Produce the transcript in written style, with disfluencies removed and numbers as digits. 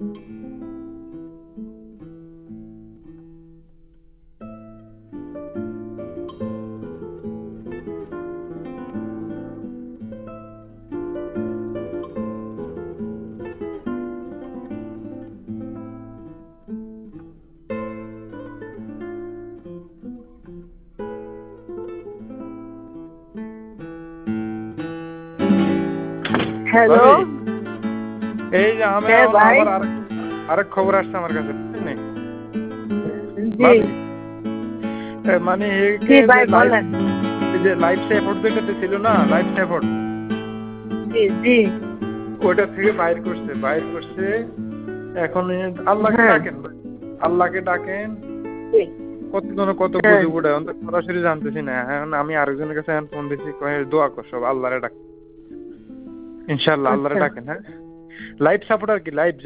Hello, এই যে আমি হ্যাঁ এখন ভাই। আবার আরেক খবর আসছে আমার কাছে, বুঝলেন? জি মানে জি ভাই বলেন। এই যে লাইফ সাপোর্ট যেটাতে ছিল না, লাইফ সাপোর্ট, জি জি ওটা থেকে বাইর করছে। এখন আল্লাহকে হ্যাঁ ডাকেন ভাই, আল্লাহকে ডাকেন। জি কতজন কত হ্যাঁ গুজব উড়ায়, অন্তত সরাসরি জানতেছি না। এখন আমি আরেকজনের কাছে এখন ফোন দিচ্ছি, কয়ে দোয়া কর, সব আল্লাহরে ডাক, ইনশাল্লাহ আল্লাহরে আচ্ছা ডাকেন। হ্যাঁ, লাইফ সাপোর্ট আর কি, লাইফ